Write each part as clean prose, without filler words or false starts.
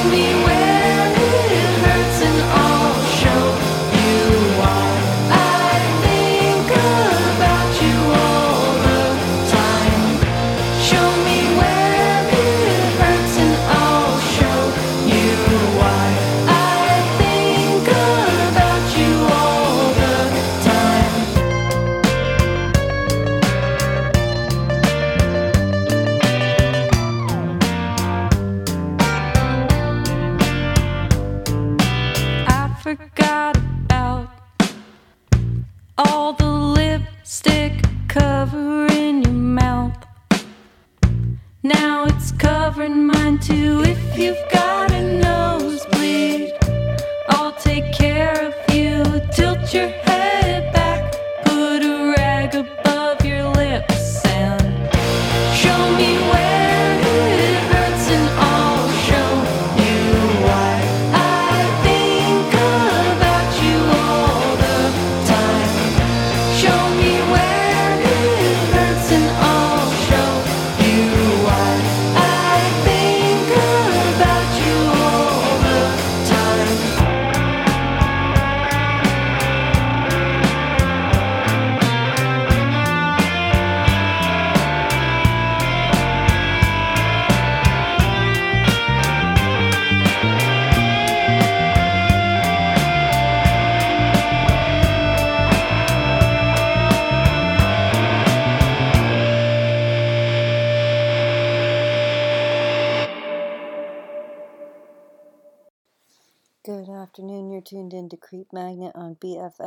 Good afternoon, you're tuned in to Creep Magnet on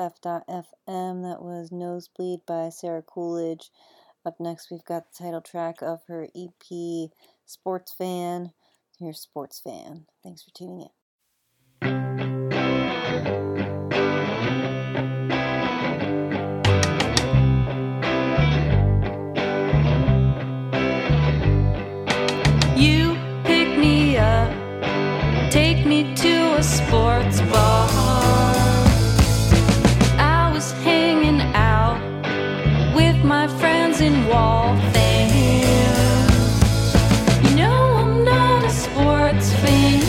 BFF.FM. That was Nosebleed by Sarah Coolidge. Up next, we've got the title track of her EP, Sports Fan. Here's Sports Fan. Thanks for tuning in. You pick me up, take me to a sports bar. I was hanging out with my friends in Waltham. You know I'm not a sports fan.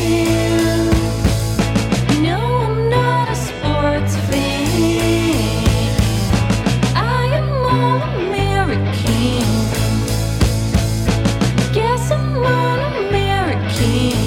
You know I'm not a sports fan. I am all American. Guess I'm all American.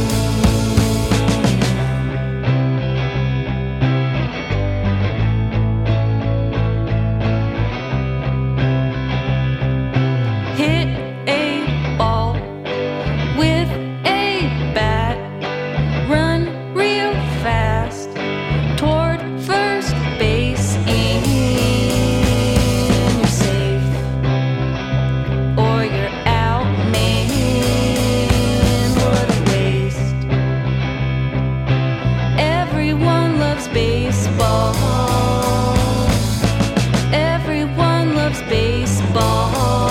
Hit a ball with a bat, run real fast toward first base, and you're safe or you're out, man. What a waste. Everyone loves baseball. Everyone loves baseball.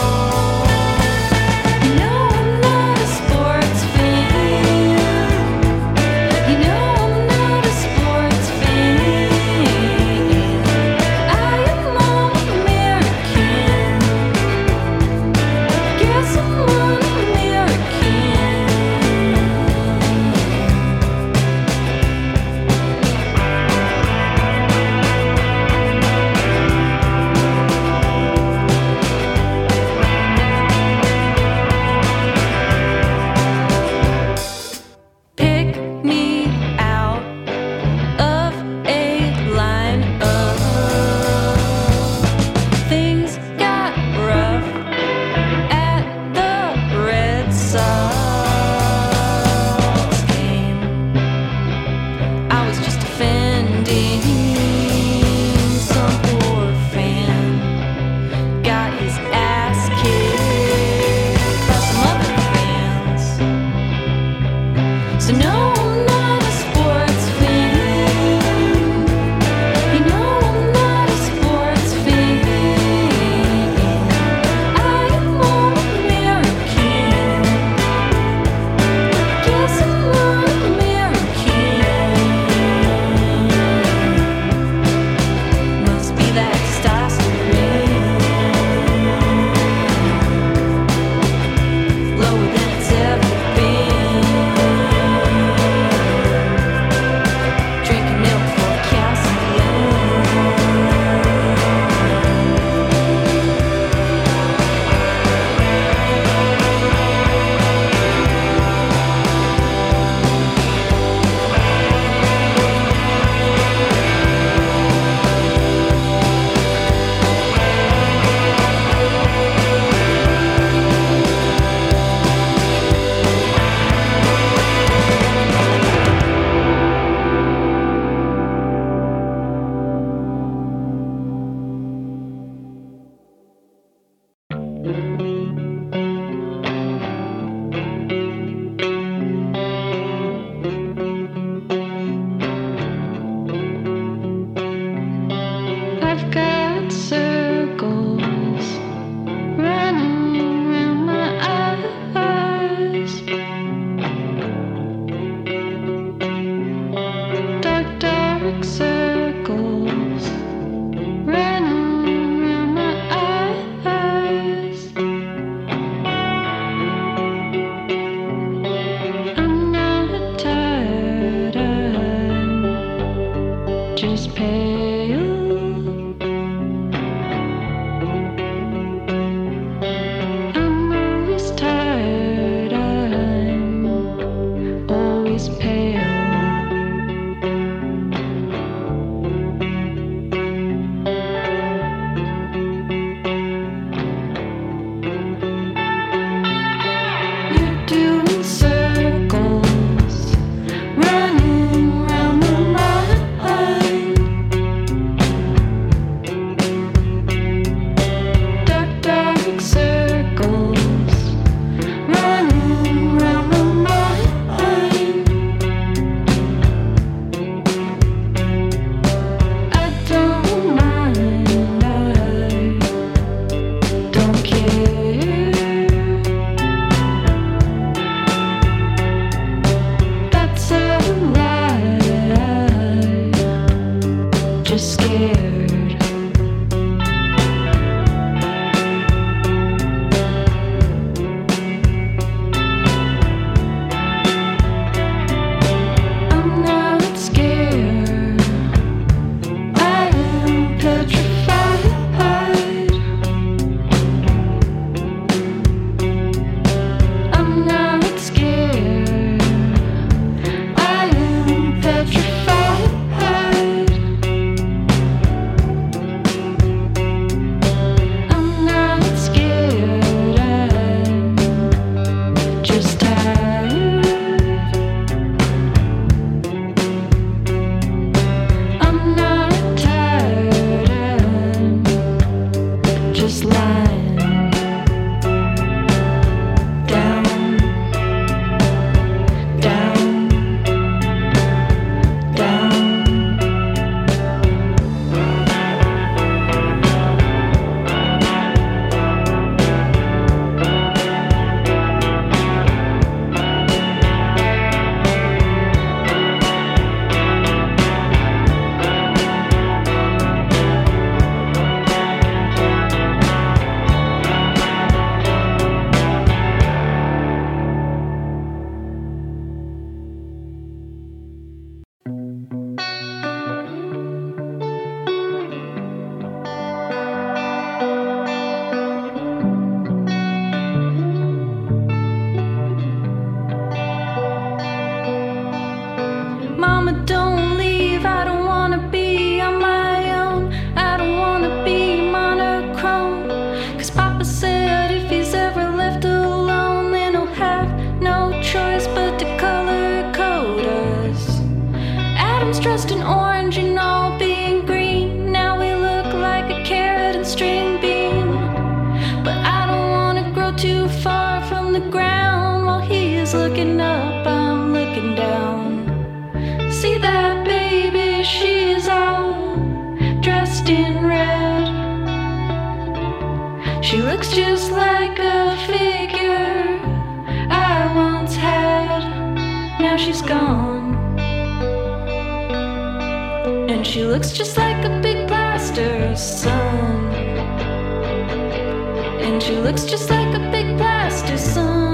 You know I'm not a sports fan. You know I'm not a sports fan. I am all American. Guess I'm all American. Pick me out of a lineup. Things got rough at the Red Sox game. I was just defending some poor fan. Got his ass kicked by some other fans. So no, I'm not a sports fan. You know I'm not a sports fan. I am all American. Guess I'm all American. Must be that testosterone lower than it's ever been. always pale. You're doing circles, running round my mind. Dark, dark circles, running round my mind. I don't mind, I don't care. That's a lie, just scared. I'm not scared, I am petrified. I'm not scared, I am petrified. I'm not scared, I'm just tired. I'm not tired, I'm just lying down, down, down. Mama, don't leave, I don't wanna be on my own. I don't wanna be monochrome. 'Cause Papa said if he's ever left alone, then he'll have no choice but to color code us. Adam's dressed in orange and all being green. Now we look like a carrot and string bean. But I don't wanna grow too far from the ground. While he's looking up, I'm looking down. See that baby, she's all dressed in red. She looks just like a figure I once had. Now she's gone. And she looks just like a big plaster sun. And she looks just like a big plaster sun.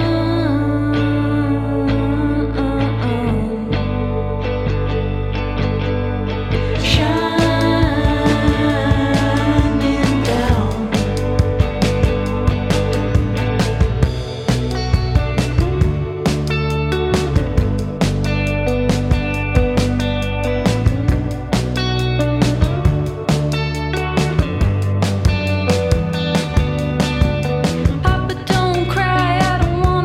Shining down. Papa, don't cry, I don't wanna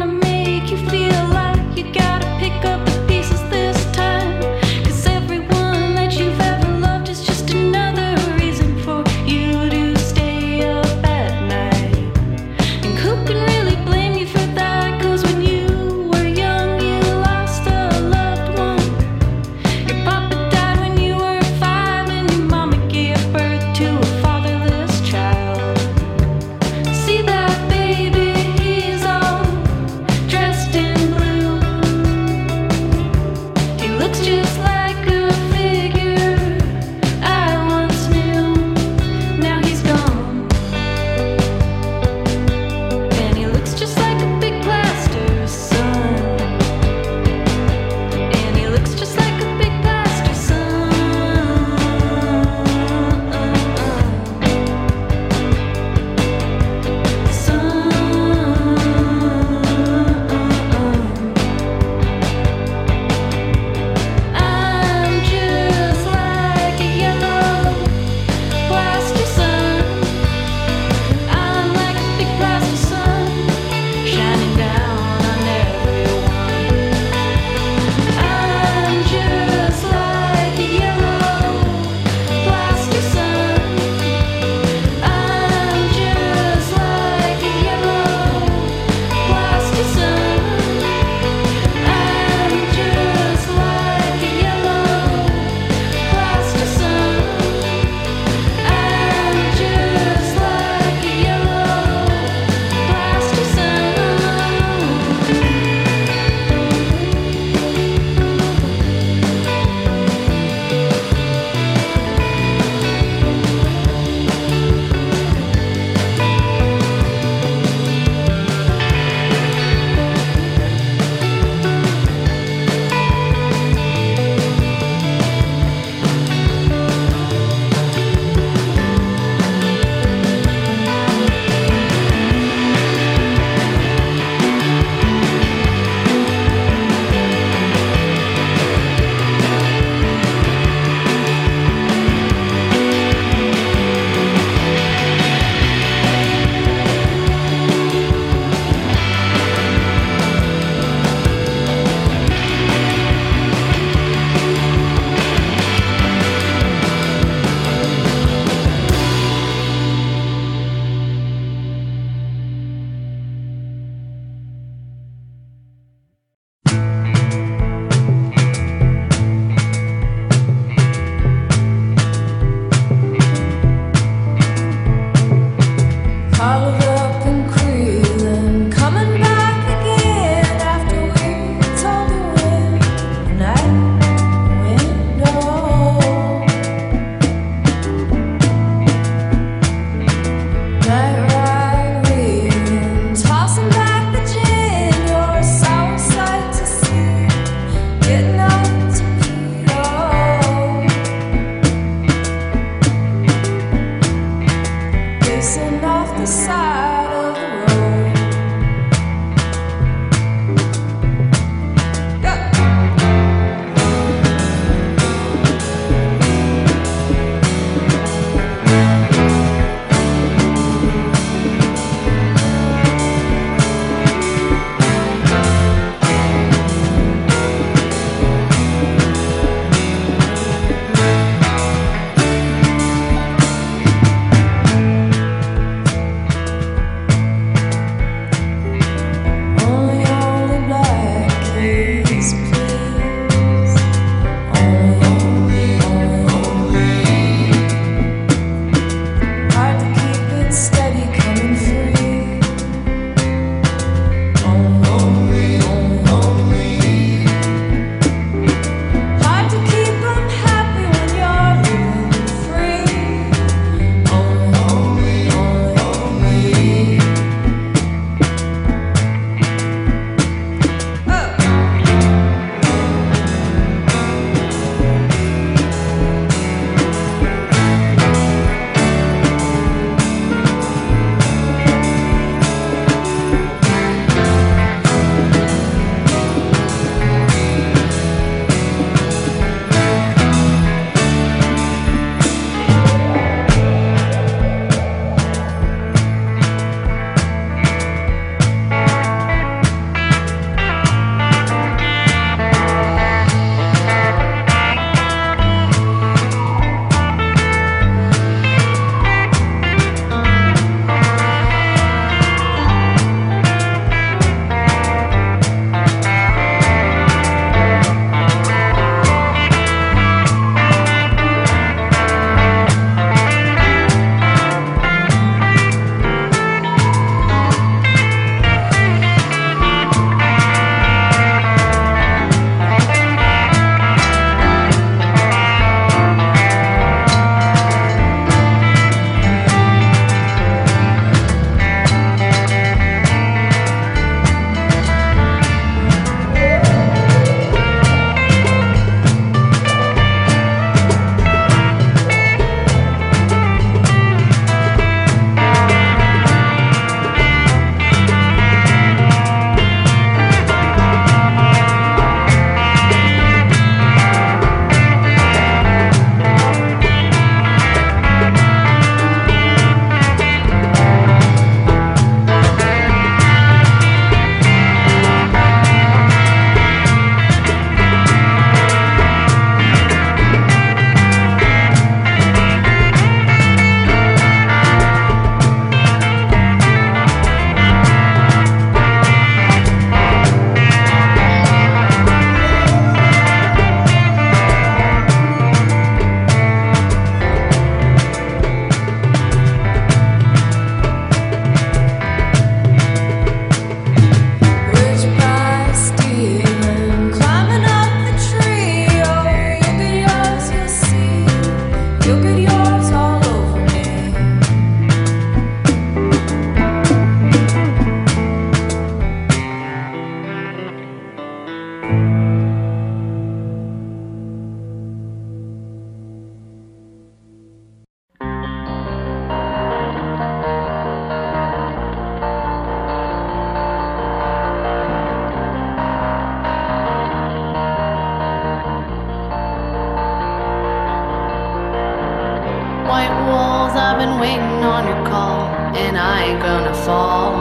waiting on your call, and I ain't gonna fall.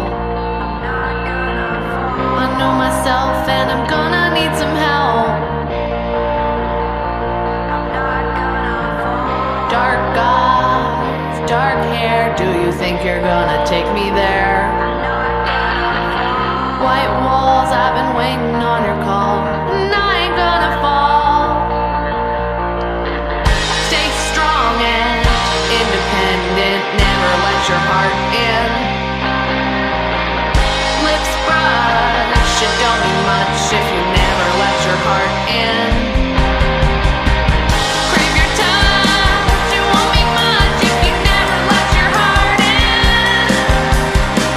I know myself and I'm gonna need some help. Dark eyes, dark hair, do you think you're gonna take me there? White walls, I've been waiting on your call, and I ain't gonna fall. Stay strong and independent, never let your heart in. Lips brush, it don't mean much if you never let your heart in. Crave your touch, it won't mean much if you never let your heart in.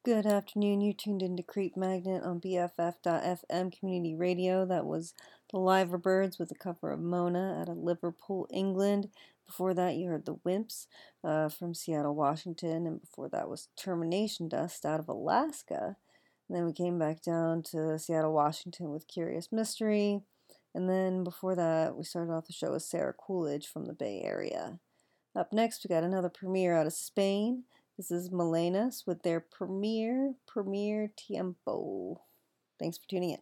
Good afternoon. You're tuned into Creep Magnet on BFF.FM Community Radio. That was the Liverbirds with a cover of Mona out of Liverpool, England. Before that, you heard the Wimps from Seattle, Washington. And before that was Termination Dust out of Alaska. And then we came back down to Seattle, Washington with Curious Mystery. And then before that, we started off the show with Sarah Coolidge from the Bay Area. Up next, we got another premiere out of Spain. This is Melenas with their Primer Tiempo. Thanks for tuning in.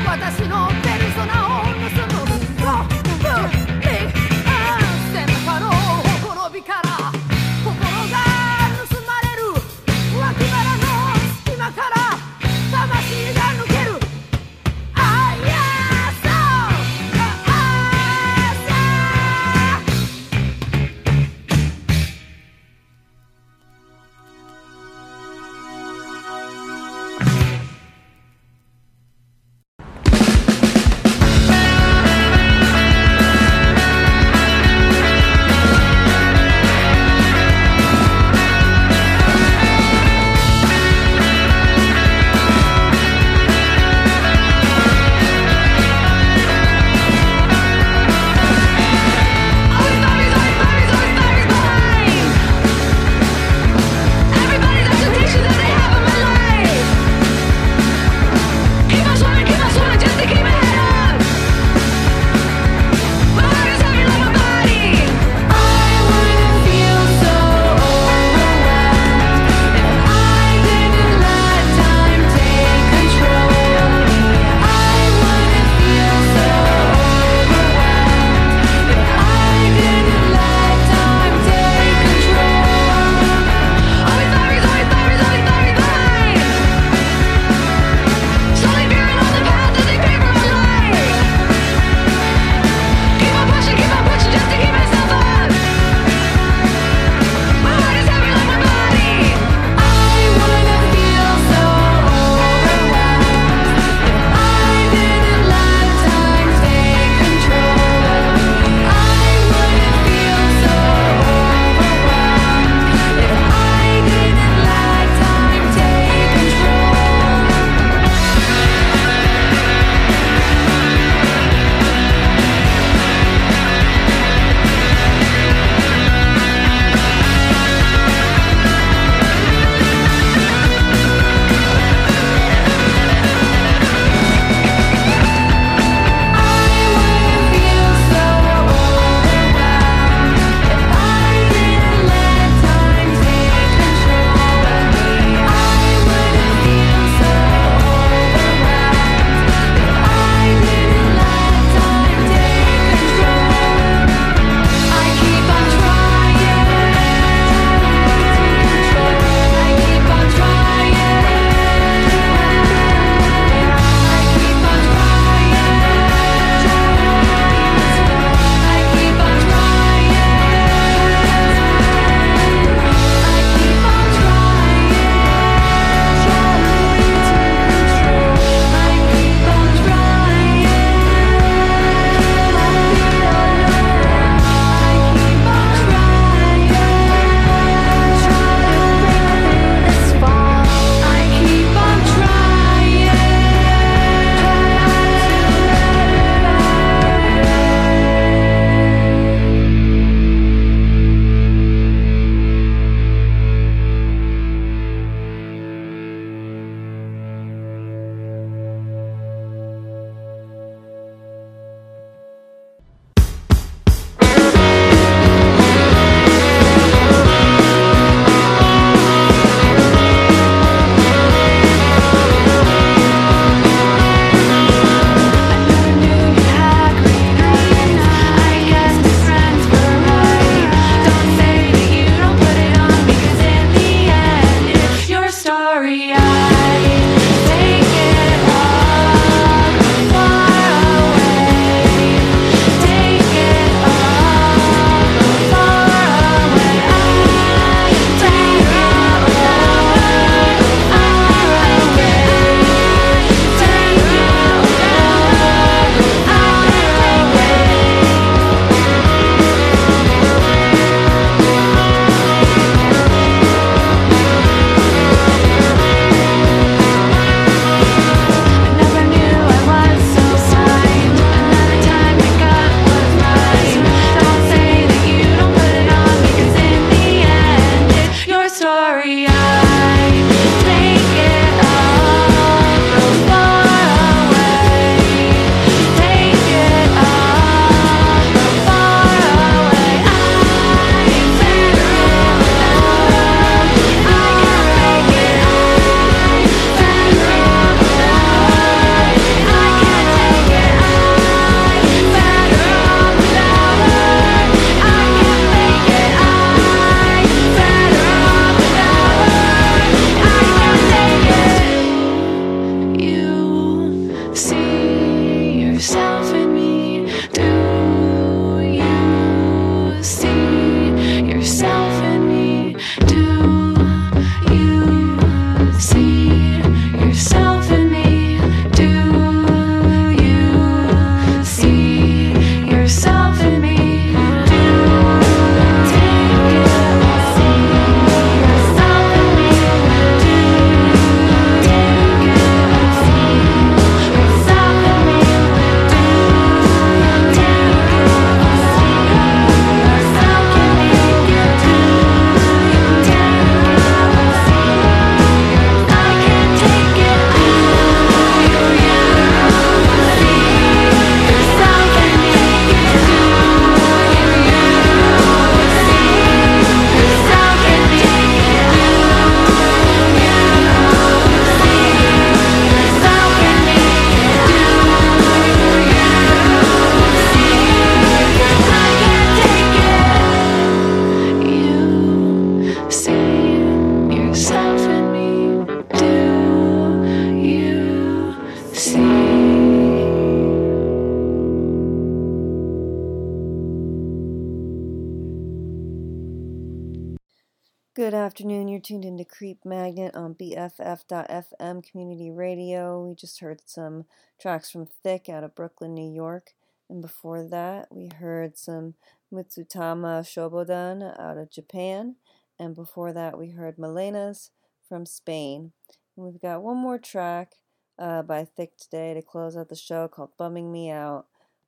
私のペルソナを盗む背中のほころびから心が盗まれる脇腹の隙間から魂が抜けるあやさ Good afternoon. You're tuned into Creep Magnet on BFF.FM Community Radio. We just heard some tracks from Thick out of Brooklyn, New York. And before that, we heard some Mutsutama Shobodan out of Japan. And before that, we heard Melenas from Spain. And we've got one more track by Thick today to close out the show called Bumming Me Out.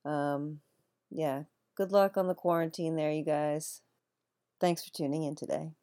Yeah, good luck on the quarantine there, you guys. Thanks for tuning in today.